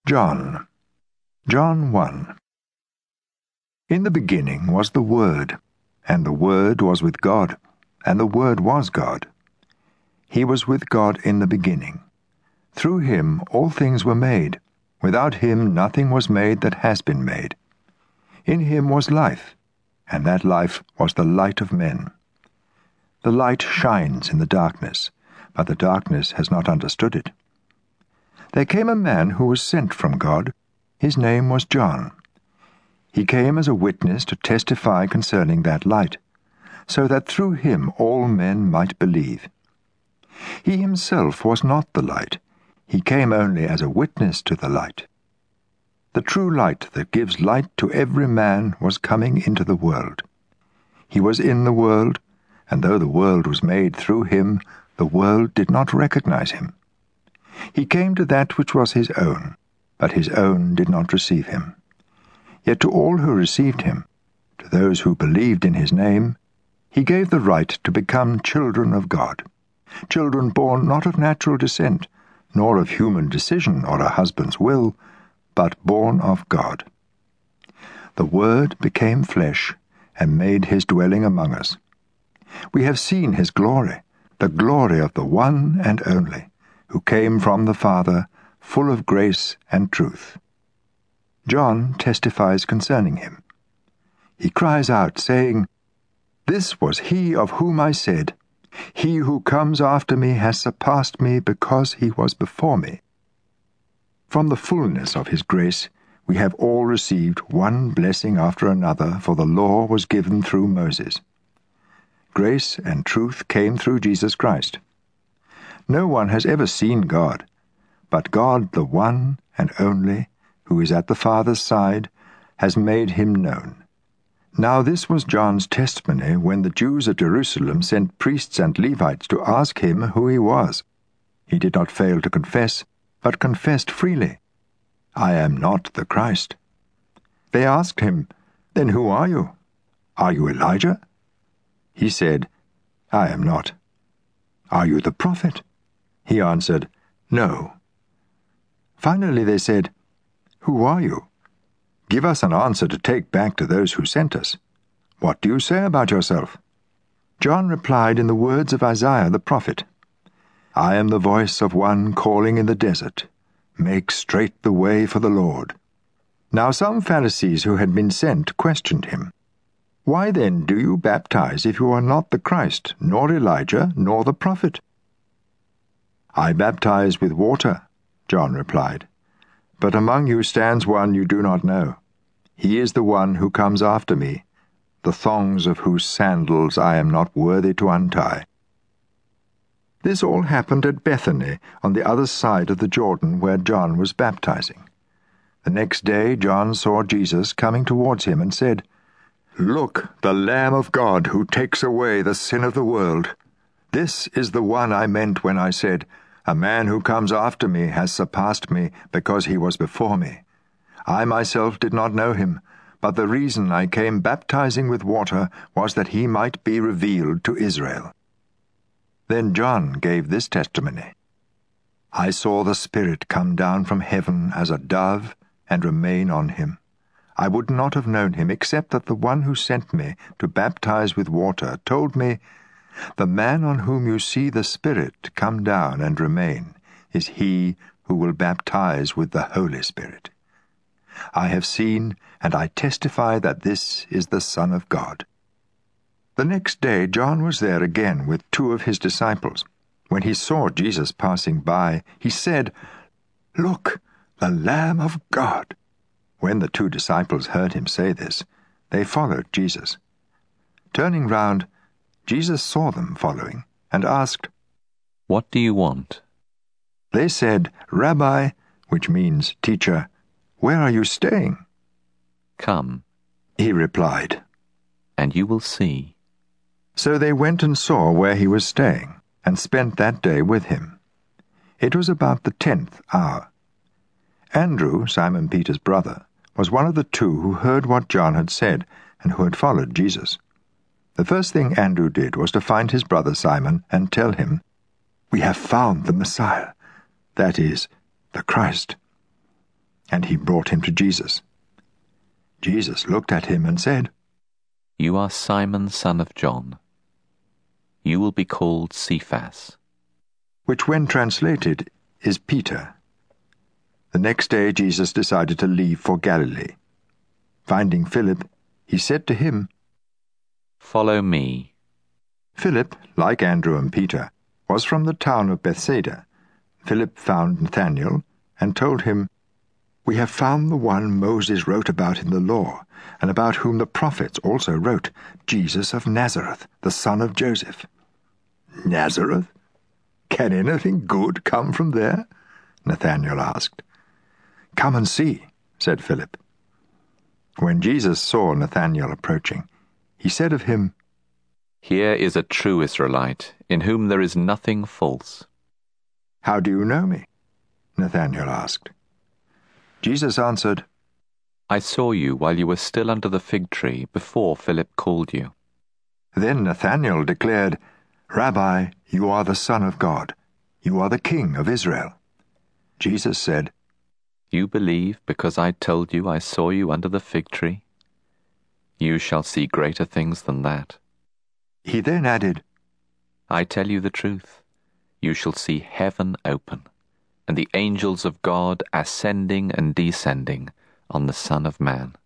John 1. In the beginning was the Word, and the Word was with God, and the Word was God. He was with God in the beginning. Through him all things were made. Without him nothing was made that has been made. In him was life, and that life was the light of men. The light shines in the darkness, but the darkness has not understood it. There came a man who was sent from God. His name was John. He came as a witness to testify concerning that light, so that through him all men might believe. He himself was not the light. He came only as a witness to the light. The true light that gives light to every man was coming into the world. He was in the world, and though the world was made through him, the world did not recognize him. He came to that which was his own, but his own did not receive him. Yet to all who received him, to those who believed in his name, he gave the right to become children of God, children born not of natural descent, nor of human decision or a husband's will, but born of God. The Word became flesh and made his dwelling among us. We have seen his glory, the glory of the one and only, who came from the Father, full of grace and truth. John testifies concerning him. He cries out, saying, "This was he of whom I said, He who comes after me has surpassed me because he was before me." From the fullness of his grace we have all received one blessing after another, for the law was given through Moses. Grace and truth came through Jesus Christ. No one has ever seen God, but God, the one and only, who is at the Father's side, has made him known. Now this was John's testimony when the Jews at Jerusalem sent priests and Levites to ask him who he was. He did not fail to confess, but confessed freely, "I am not the Christ." They asked him, "Then who are you? Are you Elijah?" He said, "I am not." "Are you the prophet?" He answered, "No." Finally they said, "Who are you? Give us an answer to take back to those who sent us. What do you say about yourself?" John replied in the words of Isaiah the prophet, "I am the voice of one calling in the desert, make straight the way for the Lord." Now some Pharisees who had been sent questioned him, "Why then do you baptize if you are not the Christ, nor Elijah, nor the prophet?" "I baptize with water," John replied, "but among you stands one you do not know. He is the one who comes after me, the thongs of whose sandals I am not worthy to untie." This all happened at Bethany, on the other side of the Jordan, where John was baptizing. The next day John saw Jesus coming towards him and said, "Look, the Lamb of God who takes away the sin of the world. This is the one I meant when I said, 'A man who comes after me has surpassed me because he was before me.' I myself did not know him, but the reason I came baptizing with water was that he might be revealed to Israel." Then John gave this testimony, "I saw the Spirit come down from heaven as a dove and remain on him. I would not have known him except that the one who sent me to baptize with water told me, 'The man on whom you see the Spirit come down and remain is he who will baptize with the Holy Spirit.' I have seen, and I testify that this is the Son of God." The next day John was there again with 2 of his disciples. When he saw Jesus passing by, he said, "Look, the Lamb of God." When the 2 disciples heard him say this, they followed Jesus. Turning round, Jesus saw them following, and asked, "What do you want?" They said, "Rabbi," which means teacher, "where are you staying?" "Come," he replied, "and you will see." So they went and saw where he was staying, and spent that day with him. It was about the 10th hour. Andrew, Simon Peter's brother, was one of the 2 who heard what John had said, and who had followed Jesus. The first thing Andrew did was to find his brother Simon and tell him, "We have found the Messiah," that is, the Christ. And he brought him to Jesus. Jesus looked at him and said, You are Simon, son of John. You will be called Cephas. Which when translated is Peter. The next day Jesus decided to leave for Galilee. Finding Philip, he said to him, Follow me. Philip, like Andrew and Peter, was from the town of Bethsaida. Philip found Nathanael and told him, We have found the one Moses wrote about in the law, and about whom the prophets also wrote, Jesus of Nazareth, the son of Joseph. Nazareth? Can anything good come from there? Nathanael asked. Come and see, said Philip. When Jesus saw Nathanael approaching, he said of him, Here is a true Israelite, in whom there is nothing false. How do you know me? Nathanael asked. Jesus answered, I saw you while you were still under the fig tree, before Philip called you. Then Nathanael declared, Rabbi, you are the Son of God. You are the King of Israel. Jesus said, You believe because I told you I saw you under the fig tree? You shall see greater things than that. He then added, I tell you the truth. You shall see heaven open, and the angels of God ascending and descending on the Son of Man.